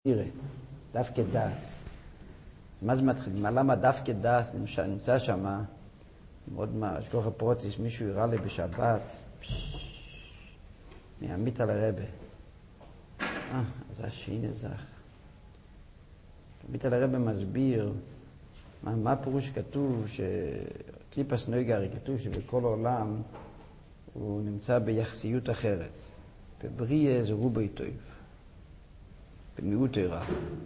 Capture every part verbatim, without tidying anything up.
תראה, דווקא דס. מה זה מתחיל? למה דווקא דס נמצא שם? מאוד מה, שכוח הפרוציס, מישהו יראה לי בשבת, מעמית על הרבה. אה, זה השין הזך. עמית על הרבה מסביר, מה, מה פירוש כתוב, שקליפס נויגרי כתוב שבכל העולם הוא נמצא ביחסיות אחרת. בבריא זה רובי טוב. במיעוט רע.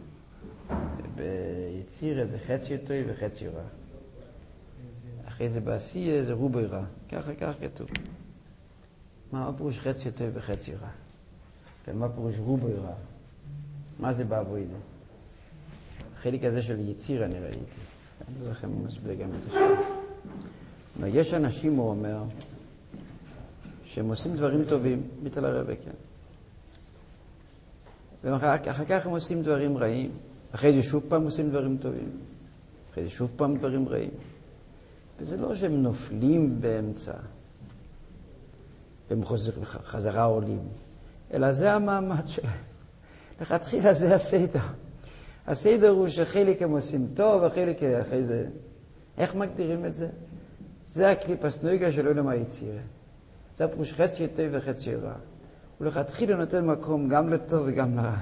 ביציר זה חצי טוב וחצי רע. אחרי זה בעשייה זה רובי רע. ככה, ככה כתוב. מה פירוש חצי טוב וחצי רע? ומה פירוש רובי רע? מה זה בעבודה? החלק הזה של יציר אני ראיתי. אני לא לכם מסביר גם את השם. יש אנשים, הוא אומר, שהם עושים דברים טובים, ביטל הרבה, כן. ואחר כך הם עושים דברים רעים. אחרי זה שוב פעם עושים דברים טובים. אחרי זה שוב פעם דברים רעים. וזה לא שהם נופלים באמצע. והם חזרה עולים. אלא זה המעמד שלהם. לכתחילה זה הסדר. הסדר הוא שחלק הם עושים טוב, וחלק אחרי זה. איך מגדירים את זה? זה הקליפס נויגה של עולם היצירה. זה הפירוש חצי טוב וחצי רע. ולכתחילה נותן מקום גם לטוב וגם לרע.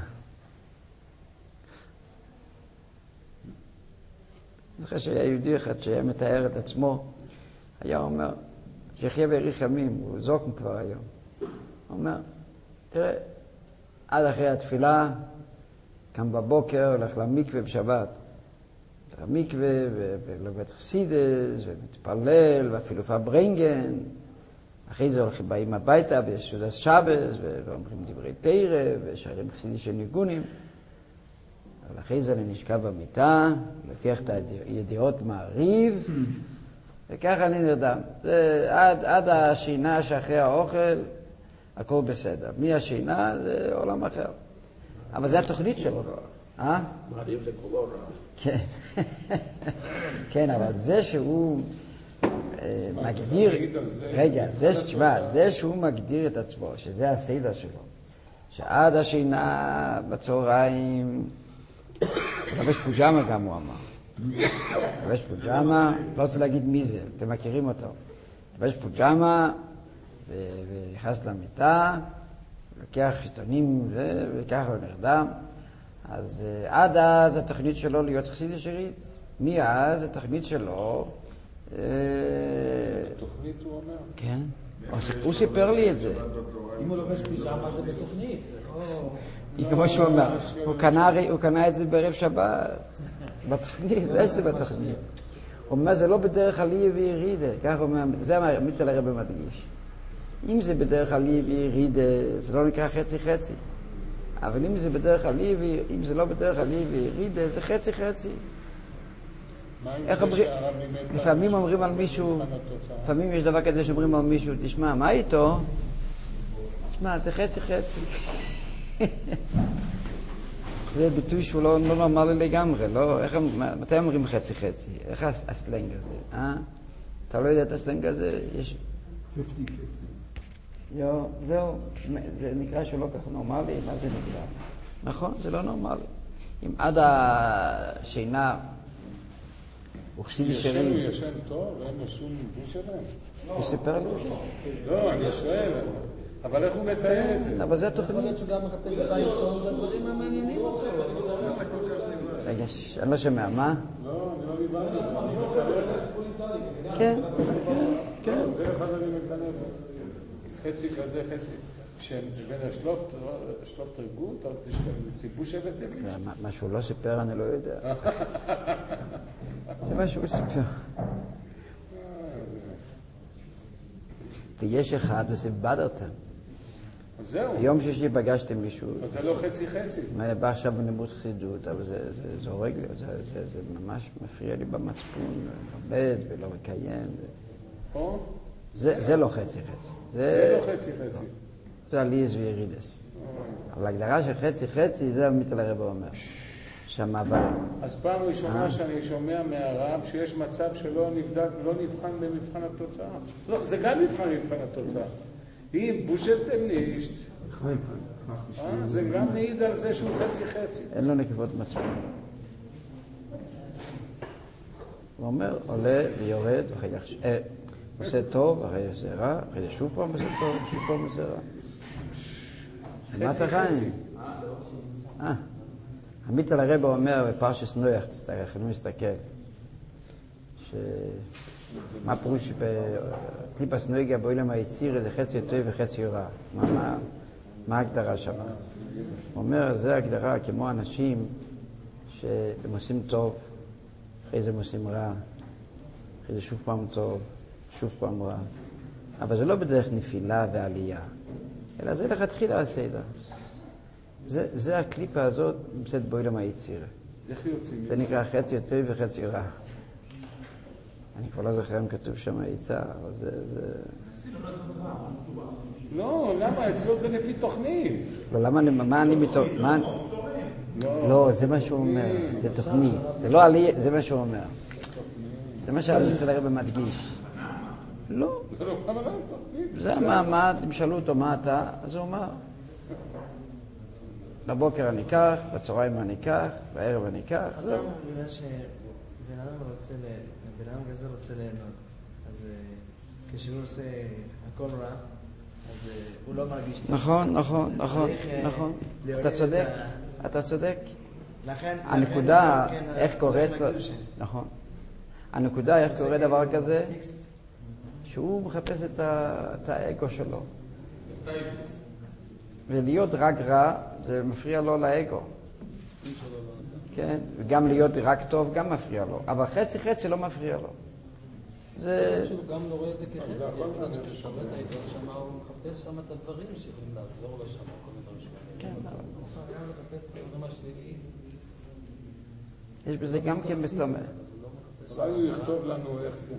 אני זוכר שהיה יהודי אחד שהיה מתאר את עצמו, היה אומר, שיחיה ויאריך ימים, הוא זוקן כבר היום. הוא אומר, תראה, עד אחרי התפילה, קם בבוקר, הולך למקווה בשבת. למקווה ולבית חסידס, ומתפלל, ואפילו פברנגן. אחרי זה הולכים באים הביתה, ויש סעודת שבס, ואומרים דברי תורה, ושרים חסידי של ניגונים. אבל אחרי זה אני נשכב במיטה, לוקח את הידיעות מעריב, וככה אני נרדם. זה עד, עד השינה שאחרי האוכל, הכל בסדר. מי השינה זה עולם אחר. אבל זה התוכנית שלו. אה? מעריב זה כולו רע. כן. כן, אבל זה שהוא מגדיר, רגע, זה שהוא מגדיר את עצמו, שזה הסדר שלו, שעד השינה בצהריים, לבש פוג'מה גם הוא אמר. לבש פוג'מה, לא רוצה להגיד מי זה, אתם מכירים אותו. לבש פוג'מה, ונכנס למיטה, לוקח עיתונים, וככה הוא נרדם. אז עד אז התוכנית שלו להיות חסידי שירית. מאז התוכנית שלו, תוכנית הוא אומר? כן, הוא סיפר לי את זה. אם הוא לובש פיג'מה זה בתוכנית. כמו שהוא אומר, הוא קנה את זה בערב שבת, בתוכנית, לא יש לי בתוכנית. הוא אומר, זה לא בדרך עלייה וירידה, כך הוא אומר, זה מה מיטל הרב מדגיש. אם זה בדרך עלייה וירידה, זה לא נקרא חצי חצי. אבל אם זה בדרך עלייה, אם זה לא בדרך עלייה וירידה, זה חצי חצי. איך אומרים, לפעמים אומרים על מישהו, לפעמים יש דבר כזה שאומרים על מישהו, תשמע, מה איתו? תשמע, זה חצי חצי. זה ביטוי שהוא לא נורמלי לגמרי, לא? מתי אומרים חצי חצי? איך הסלנג הזה? אה? אתה לא יודע את הסלנג הזה? יש... חמישים חמישים. יו, זהו, זה נקרא שהוא לא כך נורמלי, מה זה נקרא? נכון, זה לא נורמלי. אם עד השינה הוא חסידי שירים. ישן הוא ישן טוב, ואין לו שום בוש שלהם. הוא סיפר לי? לא, אני שואל, אבל איך הוא מתאר את זה? אבל זה התוכנית. יכול להיות שגם מחפש בבית טוב, זה דברים המעניינים אותו. רגע, אני לא שומע, מה? לא, אני לא דיברתי. כן, כן. זה אחד אני מקנה בו. חצי כזה, חצי. כשבין השלוף תרגות, סיבוש שבט נפש. מה שהוא לא סיפר, אני לא יודע. זה מה שהוא סיפר. ויש אחד, וזה בדרתם. אז זהו. היום שישי פגשתם מישהו. אז זה לא חצי חצי. אני בא עכשיו בנמות חסידות, אבל זה הורג לי, זה ממש מפריע לי במצפון, עובד ולא מקיים. זה לא חצי חצי. זה לא חצי חצי. זה עליז וירידס. אבל ההגדרה של חצי חצי, זה מיטל הרב אומר. שהמעבר. אז פעם ראשונה שאני שומע מהרב שיש מצב שלא נבדק, לא נבחן במבחן התוצאה. לא, זה גם נבחן במבחן התוצאה. אם בושלתם נישט, אה, זה גם מעיד על זה שהוא חצי חצי. אין לו נקבות מספיק. הוא אומר, עולה ויורד, ואחרי זה אה, עושה טוב, אחרי זה רע, אחרי זה שוב פעם עושה טוב, שוב פעם עושה רע. מה אתה חיים? אה, עמית על הרבא אומר בפרשס נויח, תסתכל, חייבים להסתכל, מה פירוש בקליפס נויגה בעולם היציר, זה חצי טוב וחצי רע. מה, מה, מה ההגדרה שם? הוא אומר, זה הגדרה כמו אנשים שהם עושים טוב, אחרי זה הם עושים רע, אחרי זה שוב פעם טוב, שוב פעם רע. אבל זה לא בדרך נפילה ועלייה, אלא זה לכתחילה הסדר. זה, זה הקליפה הזאת נמצאת בעולם היציר. איך יוצאים? זה נקרא חצי טוב וחצי רע. אני כבר לא זוכר אם כתוב שם היצע, אבל זה... זה... לא, למה? אצלו זה לפי תוכנית. לא, למה אני... מה אני מתוך... מה... לא, זה מה שהוא אומר. זה תוכנית. זה לא עלי... זה מה שהוא אומר. זה מה שעמית על הרבא מדגיש. לא. זה לא כמה לא תוכנית. זה מה... אתם שאלו אותו מה אתה, אז הוא אומר. בבוקר אני אקח, בצהריים אני אקח, בערב אני אקח. אז למה בגלל שבן אדם רוצה ל... בן אדם כזה רוצה ליהנות, אז כשהוא עושה הכל רע, אז הוא לא מרגיש טוב. נכון, נכון, נכון, נכון. אתה צודק, אתה צודק. הנקודה, איך קורית, נכון. הנקודה, איך קורה דבר כזה, שהוא מחפש את האגו שלו. ולהיות רק רע, זה מפריע לו לאגו. כן, וגם להיות רק טוב גם מפריע לו, אבל חצי חצי לא מפריע לו. זה... הוא גם לא רואה את זה כחצי, אבל כששומע את העידון שם, הוא מחפש שם את הדברים שיכולים לעזור לו שם, כל מיני דברים שלהם. כן, הוא חייב לחפש את הדברים השליליים. יש בזה גם כן מסתומר. אולי הוא יכתוב לנו איך זה.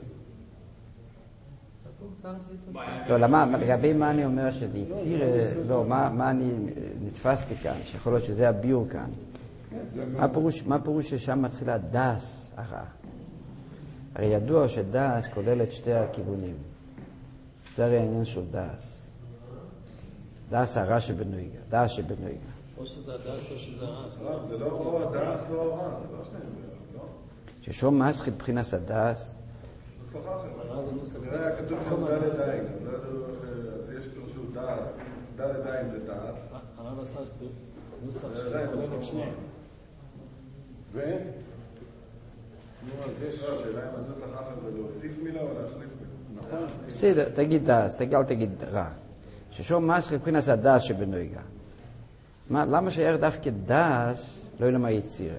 לא, למה, לגבי מה אני אומר שזה יציר, לא, מה אני נתפסתי כאן, שיכול להיות שזה הביור כאן. מה פירוש, מה פירוש ששם מתחילה דס הרע? הרי ידוע שדס כולל את שתי הכיוונים. זה הרי העניין של דס. דס הרע שבנויגה, דס שבנויגה. או שזה הדס או שזה הרע. זה לא או הדס או הרע, זה לא שניהם. ששום מסחית מבחינת הדס. זה היה כתוב שם דלת עין, אז יש פירושו דס, דלת עין זה דס. הרב עשה נוסח שכולל את שניהם. ו? נו, אז יש... לא, השאלה אם אז נוסח אחר זה להוסיף מילה או להחליף מילה. נכון. בסדר, תגיד דס, תגיד, אל תגיד רע. ששום מסחית מבחינת הדס שבנויגה. למה שייך דווקא דס לא ילמה יצירה?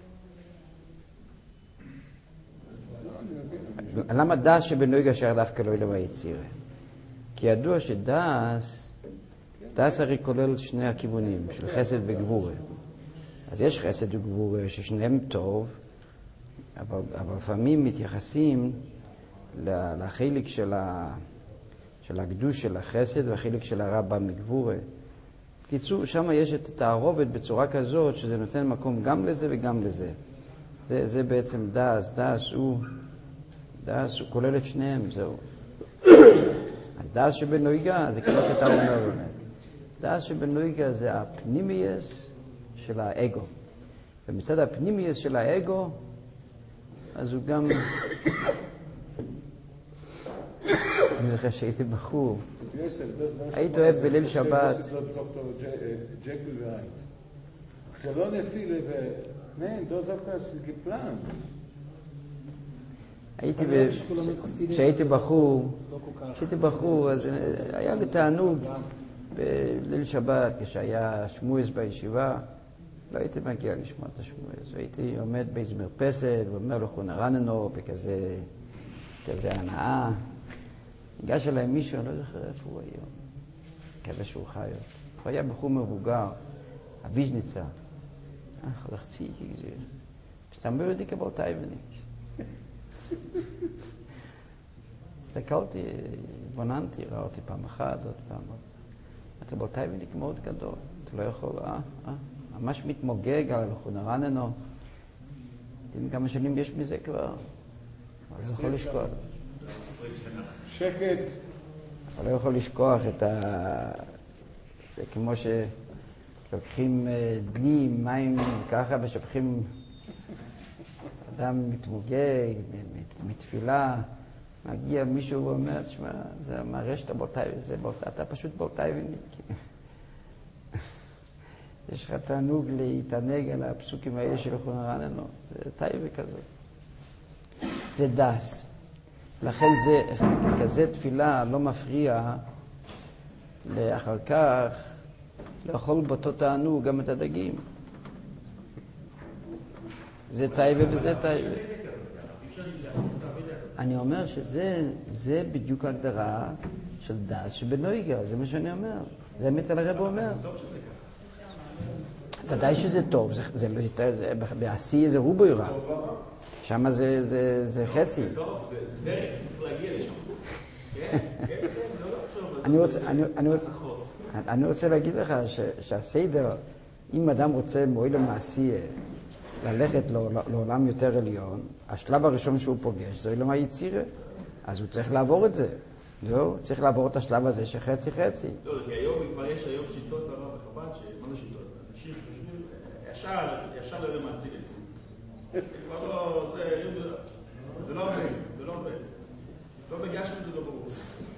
למה דס שבנויגה שייך דווקא לא ילמה יצירה? כי ידוע שדס, דס הרי כולל שני הכיוונים, של חסד וגבורה. אז יש חסד וגבורה ששניהם טוב, אבל, אבל לפעמים מתייחסים לחלק של, ה, של הקדוש של החסד והחלק של הרע בא מגבורה. בקיצור, שם יש את התערובת בצורה כזאת שזה נותן מקום גם לזה וגם לזה. זה, זה בעצם דס, דס הוא, דס הוא כולל את שניהם, זהו. אז דס שבנויגה זה כמו שאתה אומר באמת. דס שבנויגה זה הפנימייס של האגו. ומצד הפנימייס של האגו, אז הוא גם... אני זוכר שהייתי בחור. הייתי אוהב בליל שבת. זה לא נפילה ו... נן, דו זוכר גפלן. הייתי ב... כשהייתי בחור, כשהייתי בחור, אז היה לי תענוג בליל שבת, כשהיה שמואס בישיבה, לא הייתי מגיע לשמוע את השמואס. הייתי עומד באיזו מרפסת ואומר לו חונרננו בכזה כזה הנאה. ניגש אליי מישהו, אני לא זוכר איפה הוא היום. מקווה שהוא חי עוד. הוא היה בחור מבוגר, אביז'ניצה. אה, חלחצי, כזה. מסתמר אותי כבל טייבניק. הסתכלתי, התבוננתי, ראיתי פעם אחת, עוד פעם. אתה בל טייבניק מאוד גדול. אתה לא יכול, אה, אה. ממש מתמוגג על חונרננו. יודעים כמה שנים יש מזה כבר? אבל לא יכול לשכוח. שקט. אבל לא יכול לשכוח את, ה... זה כמו שלוקחים דלי, מים ככה ושופכים אדם מתמוגג, מתפילה, מגיע מישהו ואומר, תשמע, זה מראה שאתה באותיי, אתה פשוט באותיי וניק. יש לך תענוג להתענג על הפסוקים האלה של חונרננו, זה טייבה כזאת. זה דס. לכן זה, כזה תפילה לא מפריע לאחר כך לאכול באותו תענוג גם את הדגים. זה טייבה וזה טייבה. אני אומר שזה זה בדיוק ההגדרה של דס שבנויגה, זה מה שאני אומר. זה אמת על הרב אומר. ודאי שזה טוב, זה, זה לא יותר, זה, בעשי זה רובוי רע. שם זה, זה, זה חצי. זה טוב, זה דרך, צריך להגיע לשם. כן, כן, כן, לא לחשוב. אני רוצה, אני, אני רוצה, אני רוצה להגיד לך ש, שהסדר, אם אדם רוצה מועיל למעשי ללכת לעולם יותר עליון, השלב הראשון שהוא פוגש זה עולם היצירה. אז הוא צריך לעבור את זה. לא, צריך לעבור את השלב הזה שחצי חצי. לא, כי היום כבר יש היום שיטות הרב החב"ד, שמה זה שיטות? אנשים שחושבים, ישר, ישר לא יודע מהצילס. זה כבר לא, זה לא עובד, זה לא עובד. לא בגשם זה לא ברור.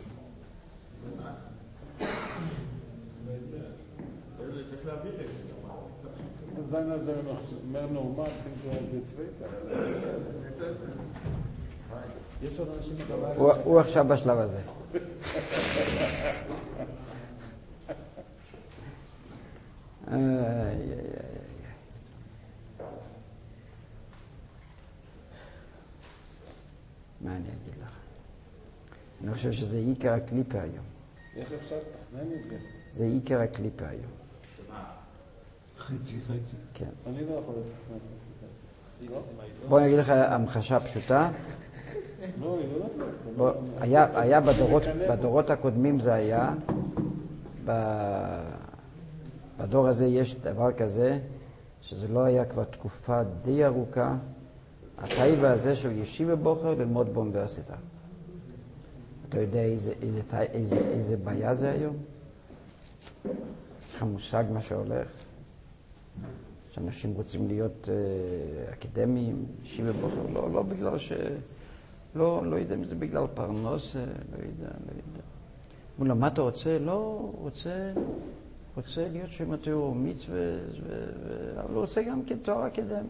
זה צריך להעביר את זה. Sein also noch mehr normal, finde ich, יש עוד אנשים בגלל... הוא עכשיו בשלב הזה. מה אני אגיד לך? אני חושב שזה עיקר הקליפה היום. איך אפשר לתכנן את זה? זה עיקר הקליפה היום. חצי חצי. כן. אני לא יכול לתכנן חצי חצי. בוא אני אגיד לך המחשה פשוטה. לא, היא לא בוא, היה, היה בדורות, בדורות הקודמים זה היה, בדור הזה יש דבר כזה, שזה לא היה כבר תקופה די ארוכה, הטייבה הזה של ישיבה בוחר ללמוד באוניברסיטה. אתה יודע איזה, איזה, איזה, איזה בעיה זה היום? יש לך מושג מה שהולך? שאנשים רוצים להיות uh, אקדמיים, ישיבה בוחר, לא, לא בגלל ש... לא, לא יודע אם זה בגלל פרנוס, לא יודע, לא יודע. מולה, מה אתה רוצה? לא, רוצה, רוצה להיות שם התיאור מיץ ו... אבל הוא רוצה גם כתואר אקדמי.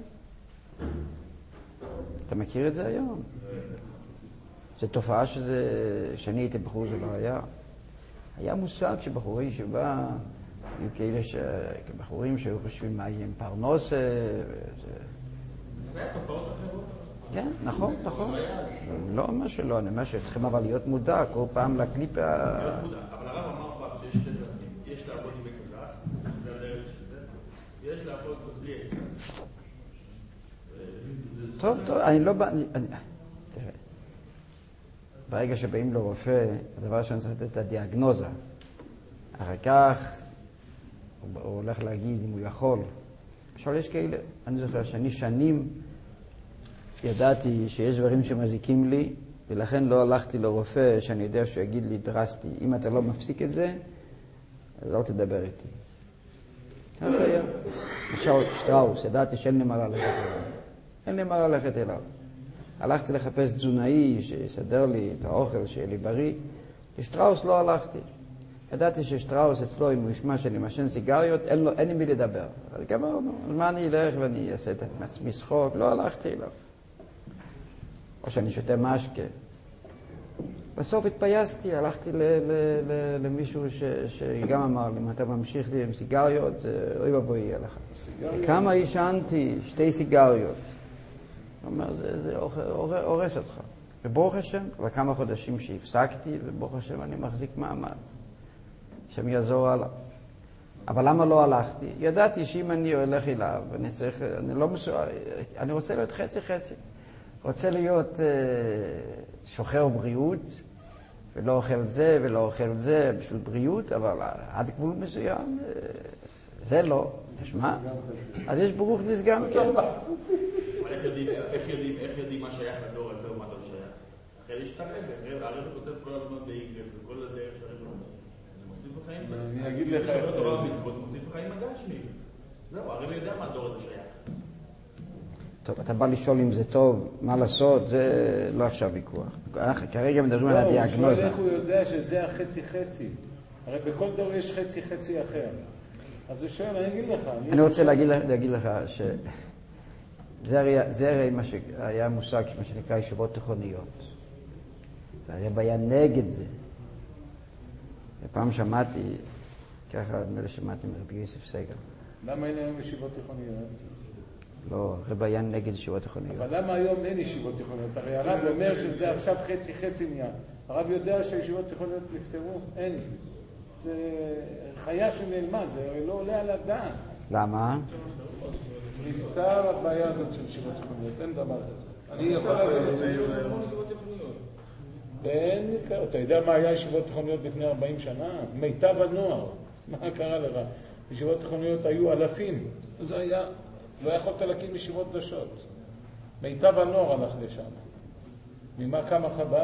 אתה מכיר את זה היום? זו תופעה שזה, כשאני הייתי בחור זה לא היה. היה מושג שבחורי ישיבה, היו כאלה ש... כבחורים שהיו חושבים מה יהיה עם פרנוס. זה היה תופעות אחרות? כן, נכון, נכון. לא אומר שלא, אני אומר שצריכים אבל להיות מודע כל פעם לקליפה... להיות מודע, אבל הרב אמר פעם שיש שתי דרכים. יש לעבוד עם עצם דס, זה הדרך של זה, ויש לעבוד בלי עצם דס. טוב, טוב, אני לא בא... תראה, ברגע שבאים לרופא, הדבר שאני צריך לתת את הדיאגנוזה. אחר כך הוא הולך להגיד אם הוא יכול. עכשיו יש כאלה, אני זוכר שאני שנים ידעתי שיש דברים שמזיקים לי, ולכן לא הלכתי לרופא שאני יודע שהוא יגיד לי דרסטי. אם אתה לא מפסיק את זה, אז אל תדבר איתי. ככה היה. עכשיו שטראוס, ידעתי שאין לי מה ללכת אליו. אין לי מה ללכת אליו. הלכתי לחפש תזונאי שיסדר לי את האוכל שיהיה לי בריא. לשטראוס לא הלכתי. ידעתי ששטראוס אצלו, אם הוא ישמע שאני משן סיגריות, אין, לו, אין לי מי לדבר. אז גמרנו, אז מה אני אלך ואני אעשה את עצמי שחוק? לא הלכתי אליו. או שאני שותה משקה. בסוף התפייסתי, הלכתי ל- ל- ל- למישהו ש- שגם אמר לי, אם אתה ממשיך לי עם סיגריות, זה אוי ובוי יהיה לך. כמה עישנתי? שתי סיגריות. הוא אומר, זה, זה הורס אותך. וברוך השם, כבר כמה חודשים שהפסקתי, וברוך השם אני מחזיק מעמד. שם יעזור הלאה. אבל למה לא הלכתי? ידעתי שאם אני הולך אליו, אני צריך, אני לא מסוע... אני רוצה להיות חצי חצי. רוצה להיות uh, שוחר בריאות, ולא אוכל זה ולא אוכל זה בשביל בריאות, אבל עד גבול מסוים, uh, זה לא. תשמע, אז יש ברוך נסגם, כן. אבל איך יודעים, איך יודעים, איך יודעים מה שייך לדור הזה או מה לא שייך? אחרי להשתרב, הרב כותב כל הזמן באיגרף, וכל הדרך של הרב. זה מוסיף אני אגיד לך... שומר תורה ומצוות, מוסיף בחיים הגשמי. זהו, הרב יודע מה הדור הזה שייך. טוב, אתה בא לשאול אם זה טוב, מה לעשות, זה לא עכשיו ויכוח. כרגע מדברים על הדיאגנוזה. הוא שואל איך הוא יודע שזה החצי חצי. הרי בכל דור יש חצי חצי אחר. אז הוא שואל, אני אגיד לך. אני רוצה להגיד לך ש... זה הרי מה שהיה מושג, מה שנקרא ישיבות תיכוניות. והרב היה נגד זה. ופעם שמעתי, ככה נדמה לי שמעתי מרבי יוסף סגל. למה אין היום ישיבות תיכוניות? לא, הרב היה נגד ישיבות תיכוניות. אבל למה היום אין ישיבות תיכוניות? הרי הרב אומר שזה עכשיו חצי חצי נהיה. הרב יודע שהישיבות תיכוניות נפטרו? אין. זה חיה שנעלמה, זה הרי לא עולה על הדעת. למה? נפטר הבעיה הזאת של ישיבות תיכוניות, אין דבר כזה. אני יכול להגיד אין, אתה יודע מה היה ישיבות תיכוניות לפני ארבעים שנה? מיטב הנוער. מה קרה לך? ישיבות תיכוניות היו אלפים. זה היה, לא יכולת להקים ישיבות דשות. מיטב הנוער הלך לשם. ממה קמה חב"ד?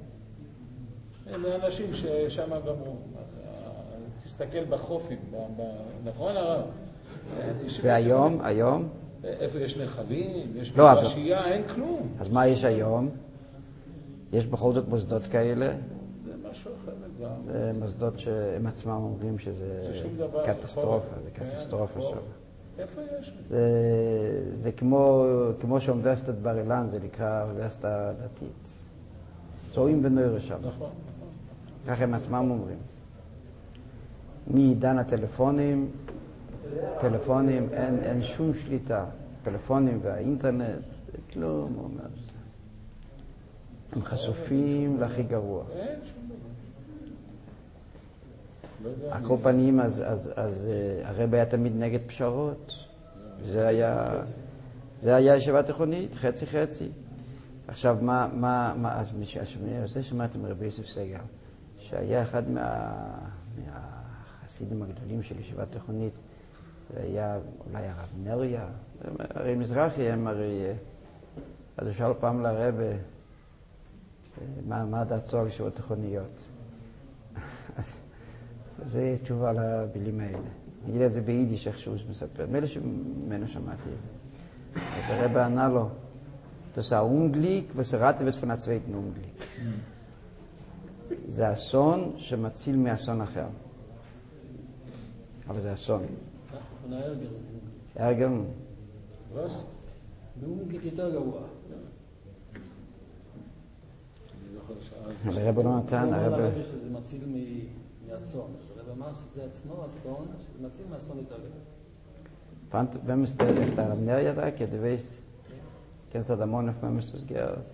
אלה אנשים ששם גמרו. תסתכל בחופים, נכון הרב? והיום, היום? איפה יש נחלים? יש לא, מרשייה, אין כלום. אז מה יש היום? יש בכל זאת מוסדות כאלה? זה משהו אחר לגמרי. זה מוסדות שהם עצמם אומרים שזה קטסטרופה, זה קטסטרופה שם. איפה יש? זה כמו שאוניברסיטת בר אילן, זה נקרא אוניברסיטה דתית. צועים ונוירה שם. נכון, נכון. ככה הם עצמם אומרים. מעידן הטלפונים, טלפונים, אין, אין שום שליטה. טלפונים והאינטרנט, זה כלום, הוא אומר. הם חשופים להכי גרוע. אין שום דבר. על כל פנים, אז, אז, אז הרב היה תמיד נגד פשרות. זה היה, זה היה ישיבה תיכונית, חצי חצי. עכשיו, מה, מה, מה, אז זה שמעתי מרבי יוסף סגל, שהיה אחד מה, מהחסידים הגדולים של ישיבה תיכונית, זה היה אולי הרב נריה, הרי מזרחי הם הרי, אז הוא שאל פעם לרב, מה, מה דעתו על ישיבות תיכוניות? זה תשובה לבילים האלה. אני אגיד את זה ביידיש איכשהו מספר, מאלה שממנו שמעתי את זה. אז הרב ענה לו, das ist ein Unglück, was erraten wird von der zweiten Unglück. זה אסון שמציל מאסון אחר. אבל זה אסון. von der Ärgerung. Ärgerung. Was? באונגליק יותר גרוע. אבל הרב לא נתן, הרב... הרב שזה מציל מאסון. הרב אמר שזה עצמו אסון, שזה מציל מאסון יותר גרוע. Wem ist der, der Rab Nerja da? Du weißt, kennst du da Mone, auf wem ist das gehört?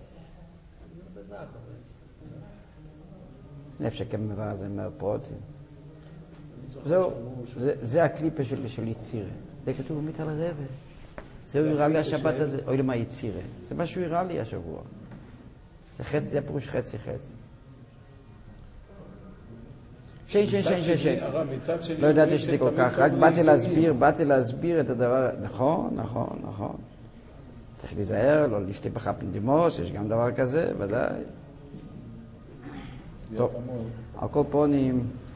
נפש כמובן זה מאוד פרוטים. זהו, זה הקליפה של יצירה. זה כתוב באמת על הרבא. זהו יראה לי השבת הזה, אוי למה יצירה. זה מה שהוא יראה לי השבוע. זה חצי, זה פירוש חצי חצי. שן, שן, שן, שן, שן. לא ידעתי שזה כל כך, רק באתי להסביר, באתי להסביר את הדבר, נכון, נכון, נכון. צריך להיזהר, לא לשתי בחפן דימוס, יש גם דבר כזה, ודאי. טוב, על כל פונים,